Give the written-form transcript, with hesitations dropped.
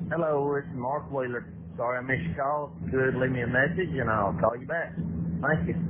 Hello, it's Mark Wheeler. Sorry I missed your call. Good, leave me a message and I'll call you back. Thank you.